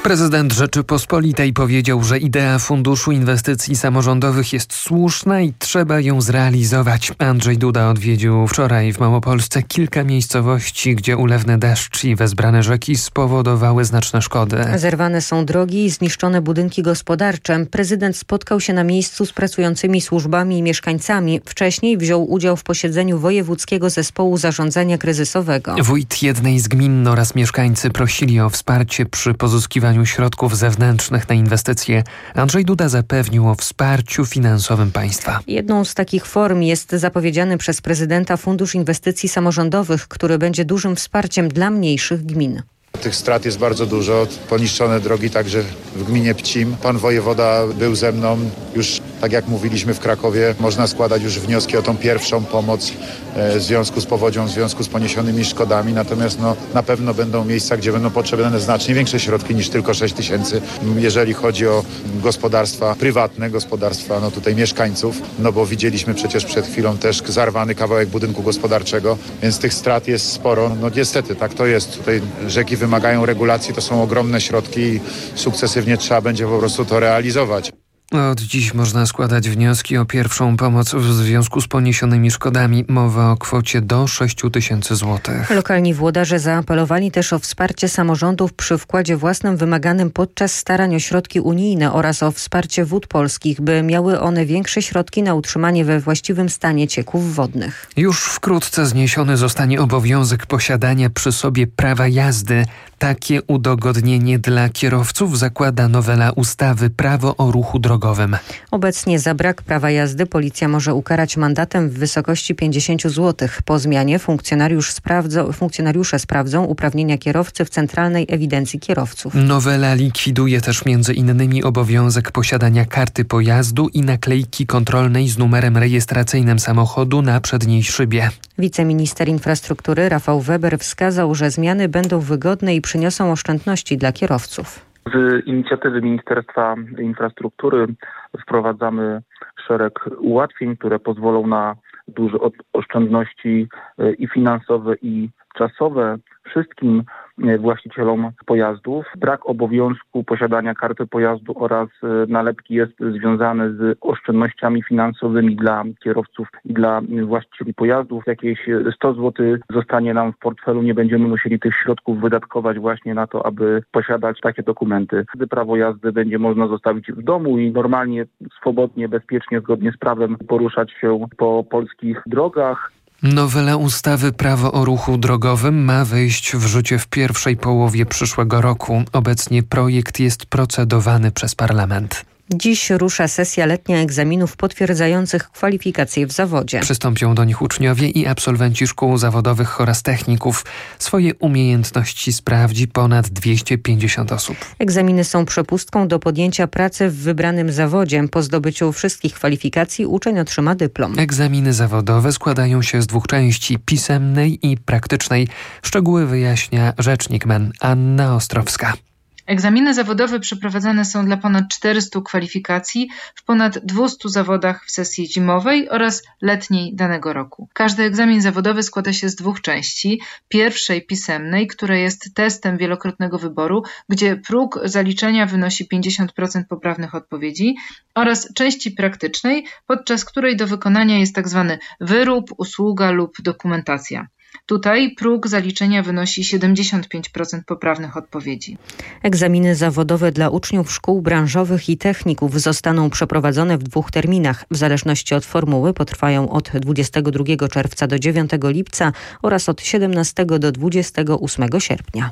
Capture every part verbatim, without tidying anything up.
Prezydent Rzeczypospolitej powiedział, że idea Funduszu Inwestycji Samorządowych jest słuszna i trzeba ją zrealizować. Andrzej Duda odwiedził wczoraj w Małopolsce kilka miejscowości, gdzie ulewny deszcz i wezbrane rzeki spowodowały znaczne szkody. Zerwane są drogi i zniszczone budynki gospodarcze. Prezydent spotkał się na miejscu z pracującymi służbami i mieszkańcami. Wcześniej wziął udział w posiedzeniu Wojewódzkiego Zespołu Zarządzania Kryzysowego. Wójt jednej z gmin oraz mieszkańcy prosili o wsparcie przy pozyskiwaniu środków zewnętrznych na inwestycje. Andrzej Duda zapewnił o wsparciu finansowym państwa. Jedną z takich form jest zapowiedziany przez prezydenta Fundusz Inwestycji Samorządowych, który będzie dużym wsparciem dla mniejszych gmin. Tych strat jest bardzo dużo, poniszczone drogi także w gminie Pcim. Pan wojewoda był ze mną, już tak jak mówiliśmy w Krakowie, można składać już wnioski o tą pierwszą pomoc w związku z powodzią, w związku z poniesionymi szkodami. Natomiast no, na pewno będą miejsca, gdzie będą potrzebne znacznie większe środki niż tylko sześć tysięcy, jeżeli chodzi o gospodarstwa prywatne, gospodarstwa no tutaj mieszkańców, no bo widzieliśmy przecież przed chwilą też zarwany kawałek budynku gospodarczego, więc tych strat jest sporo. No niestety, tak to jest. Tutaj rzeki wymagają regulacji, to są ogromne środki i sukcesywnie trzeba będzie po prostu to realizować. Od dziś można składać wnioski o pierwszą pomoc w związku z poniesionymi szkodami. Mowa o kwocie do sześć tysięcy złotych. Lokalni włodarze zaapelowali też o wsparcie samorządów przy wkładzie własnym wymaganym podczas starań o środki unijne oraz o wsparcie Wód Polskich, by miały one większe środki na utrzymanie we właściwym stanie cieków wodnych. Już wkrótce zniesiony zostanie obowiązek posiadania przy sobie prawa jazdy. Takie udogodnienie dla kierowców zakłada nowela ustawy Prawo o ruchu drogowym. Obecnie za brak prawa jazdy policja może ukarać mandatem w wysokości pięćdziesiąt złotych. Po zmianie funkcjonariusz sprawdzo, funkcjonariusze sprawdzą uprawnienia kierowcy w Centralnej Ewidencji Kierowców. Nowela likwiduje też między innymi obowiązek posiadania karty pojazdu i naklejki kontrolnej z numerem rejestracyjnym samochodu na przedniej szybie. Wiceminister infrastruktury Rafał Weber wskazał, że zmiany będą wygodne i przyniosą oszczędności dla kierowców. Z inicjatywy Ministerstwa Infrastruktury wprowadzamy szereg ułatwień, które pozwolą na duże oszczędności i finansowe, i czasowe wszystkim właścicielom pojazdów. Brak obowiązku posiadania karty pojazdu oraz nalepki jest związany z oszczędnościami finansowymi dla kierowców i dla właścicieli pojazdów. Jakieś sto złotych zostanie nam w portfelu, nie będziemy musieli tych środków wydatkować właśnie na to, aby posiadać takie dokumenty. Prawo jazdy będzie można zostawić w domu i normalnie, swobodnie, bezpiecznie, zgodnie z prawem poruszać się po polskich drogach. Nowela ustawy Prawo o ruchu drogowym ma wejść w życie w pierwszej połowie przyszłego roku. Obecnie projekt jest procedowany przez parlament. Dziś rusza sesja letnia egzaminów potwierdzających kwalifikacje w zawodzie. Przystąpią do nich uczniowie i absolwenci szkół zawodowych oraz techników. Swoje umiejętności sprawdzi ponad dwieście pięćdziesiąt osób. Egzaminy są przepustką do podjęcia pracy w wybranym zawodzie. Po zdobyciu wszystkich kwalifikacji uczeń otrzyma dyplom. Egzaminy zawodowe składają się z dwóch części, pisemnej i praktycznej. Szczegóły wyjaśnia rzecznik M E N Anna Ostrowska. Egzaminy zawodowe przeprowadzane są dla ponad czterystu kwalifikacji w ponad dwustu zawodach w sesji zimowej oraz letniej danego roku. Każdy egzamin zawodowy składa się z dwóch części. Pierwszej pisemnej, która jest testem wielokrotnego wyboru, gdzie próg zaliczenia wynosi pięćdziesiąt procent poprawnych odpowiedzi, oraz części praktycznej, podczas której do wykonania jest tzw. wyrób, usługa lub dokumentacja. Tutaj próg zaliczenia wynosi siedemdziesiąt pięć procent poprawnych odpowiedzi. Egzaminy zawodowe dla uczniów szkół branżowych i techników zostaną przeprowadzone w dwóch terminach. W zależności od formuły potrwają od dwudziestego drugiego czerwca do dziewiątego lipca oraz od siedemnastego do dwudziestego ósmego sierpnia.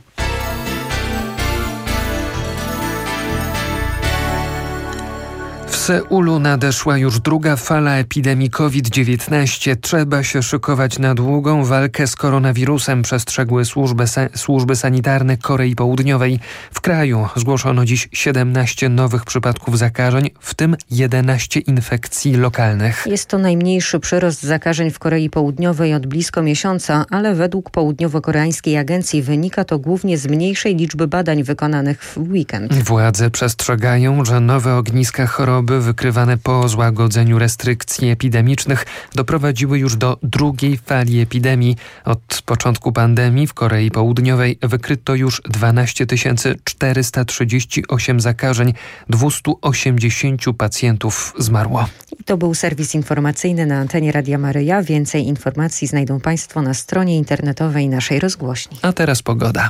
W Seulu nadeszła już druga fala epidemii kowid dziewiętnaście. Trzeba się szykować na długą walkę z koronawirusem, przestrzegły służby, służby sanitarne Korei Południowej. W kraju zgłoszono dziś siedemnaście nowych przypadków zakażeń, w tym jedenaście infekcji lokalnych. Jest to najmniejszy przyrost zakażeń w Korei Południowej od blisko miesiąca, ale według południowo-koreańskiej agencji wynika to głównie z mniejszej liczby badań wykonanych w weekend. Władze przestrzegają, że nowe ogniska choroby choroby wykrywane po złagodzeniu restrykcji epidemicznych doprowadziły już do drugiej fali epidemii. Od początku pandemii w Korei Południowej wykryto już dwanaście tysięcy czterysta trzydzieści osiem zakażeń, dwieście osiemdziesiąt pacjentów zmarło. I to był serwis informacyjny na antenie Radia Maryja. Więcej informacji znajdą Państwo na stronie internetowej naszej rozgłośni. A teraz pogoda.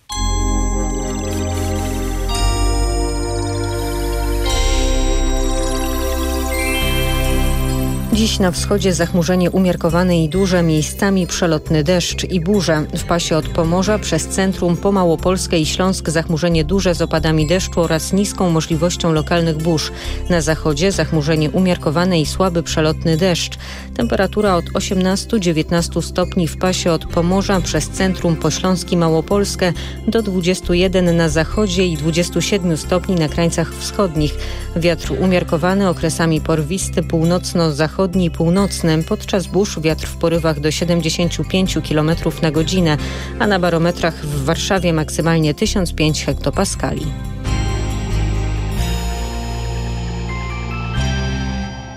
Dziś na wschodzie zachmurzenie umiarkowane i duże, miejscami przelotny deszcz i burze. W pasie od Pomorza przez centrum po Małopolskę i Śląsk zachmurzenie duże z opadami deszczu oraz niską możliwością lokalnych burz. Na zachodzie zachmurzenie umiarkowane i słaby przelotny deszcz. Temperatura od osiemnastu do dziewiętnastu stopni w pasie od Pomorza przez centrum po Śląsk i Małopolskę do dwudziestu jeden na zachodzie i dwudziestu siedmiu stopni na krańcach wschodnich. Wiatr umiarkowany, okresami porwisty, północno-zachodni i północny. Podczas burz wiatr w porywach do siedemdziesięciu pięciu kilometrów na godzinę, a na barometrach w Warszawie maksymalnie tysiąc pięć hektopaskali.